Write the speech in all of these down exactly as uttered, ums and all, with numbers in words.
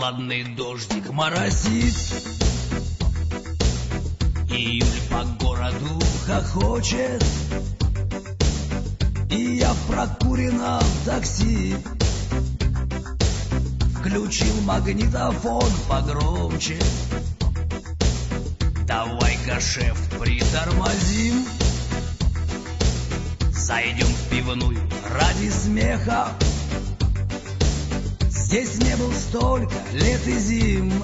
Прохладный дождик моросит, июль по городу хохочет, и я в прокуренном такси включил магнитофон погромче. Давай-ка, шеф, притормозим, зайдем в пивную ради смеха. Здесь не был столько лет и зим.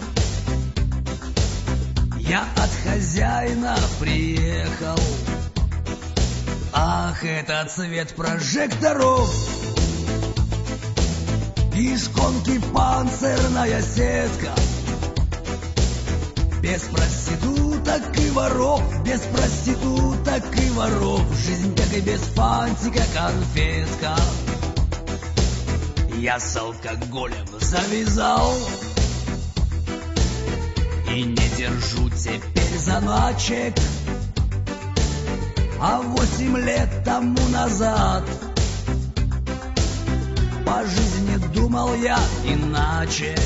Я от хозяина приехал. Ах, это цвет прожекторов и шконки панцирная сетка. Без проституток и воров, без проституток и воров, жизнь как и без фантика конфетка. Я с алкоголем завязал и не держу теперь заначек. А восемь лет тому назад по жизни думал я иначе.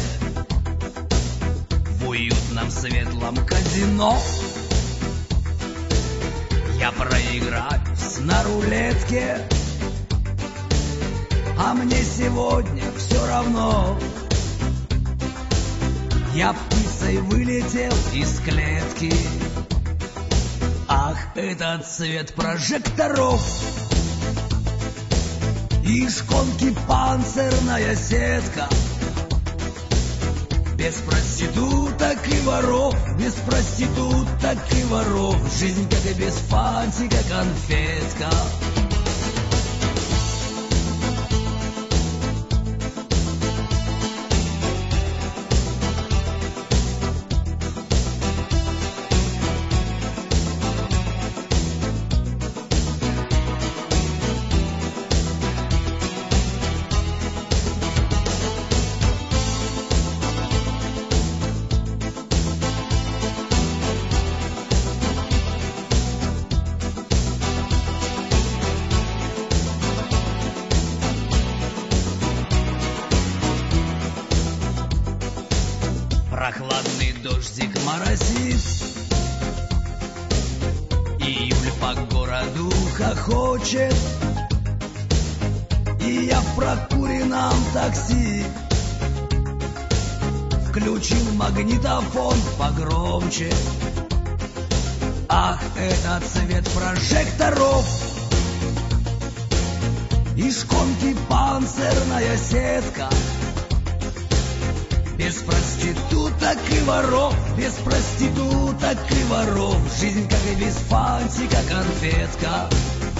В уютном светлом казино я проиграюсь на рулетке, а мне сегодня все равно. Я птицей вылетел из клетки. Ах, этот цвет прожекторов и шконки панцирная сетка. Без проституток и воров, без проституток и воров, жизнь как и без фантика конфетка. Прохладный дождик моросит, июль по городу хохочет, и я в прокуренном такси включил магнитофон погромче. Ах, это цвет прожекторов и шконки панцирная сетка. Без проституток и воров, без проституток и воров, жизнь как и без фантика конфетка.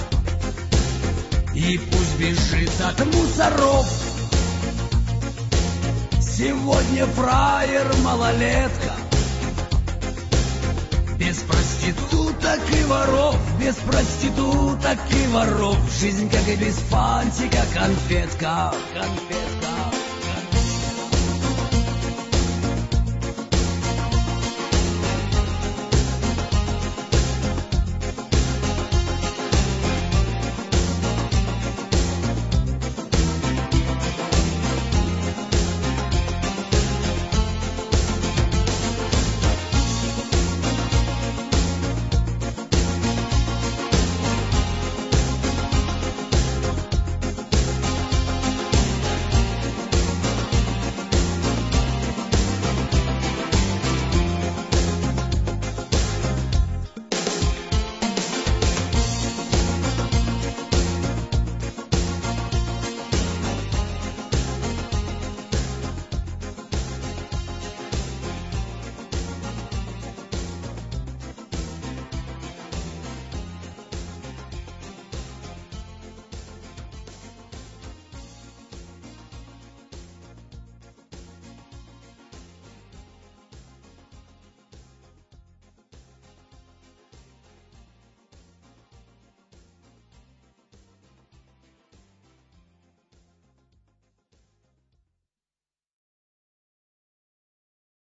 И пусть бежит от мусоров сегодня фраер малолетка. Без проституток и воров, без проституток и воров, жизнь как и без фантика конфетка, конфетка.